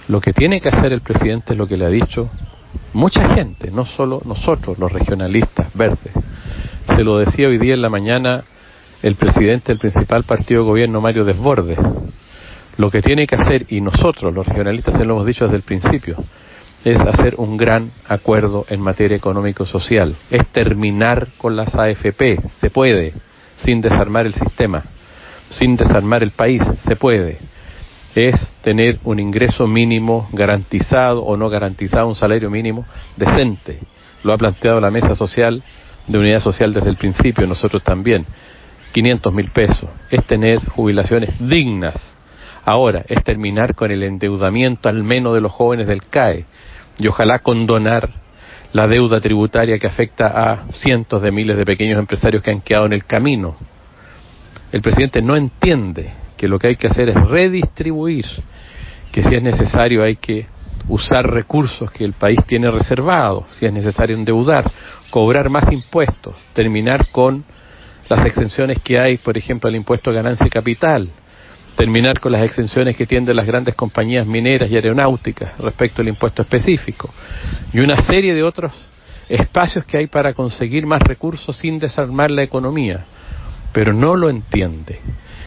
Lo que tiene que hacer el presidente es lo que le ha dicho mucha gente, no solo nosotros, los regionalistas verdes. Se lo decía hoy día en la mañana el presidente del principal partido de gobierno, Mario Desbordes. Lo que tiene que hacer, y nosotros, los regionalistas, se lo hemos dicho desde el principio, es hacer un gran acuerdo en materia económico-social. Es terminar con las AFP, se puede, sin desarmar el sistema, sin desarmar el país, se puede. Es tener un ingreso mínimo garantizado o no garantizado, un salario mínimo decente. Lo ha planteado la Mesa Social de Unidad Social desde el principio, nosotros también. 500.000 pesos. Es tener jubilaciones dignas. Ahora, es terminar con el endeudamiento al menos de los jóvenes del CAE y ojalá condonar la deuda tributaria que afecta a cientos de miles de pequeños empresarios que han quedado en el camino. El presidente no entiende que lo que hay que hacer es redistribuir, que si es necesario hay que usar recursos que el país tiene reservados, si es necesario endeudar, cobrar más impuestos, terminar con las exenciones que hay, por ejemplo, al impuesto a ganancia y capital, terminar con las exenciones que tienen las grandes compañías mineras y aeronáuticas respecto al impuesto específico, y una serie de otros espacios que hay para conseguir más recursos sin desarmar la economía, pero no lo entiende.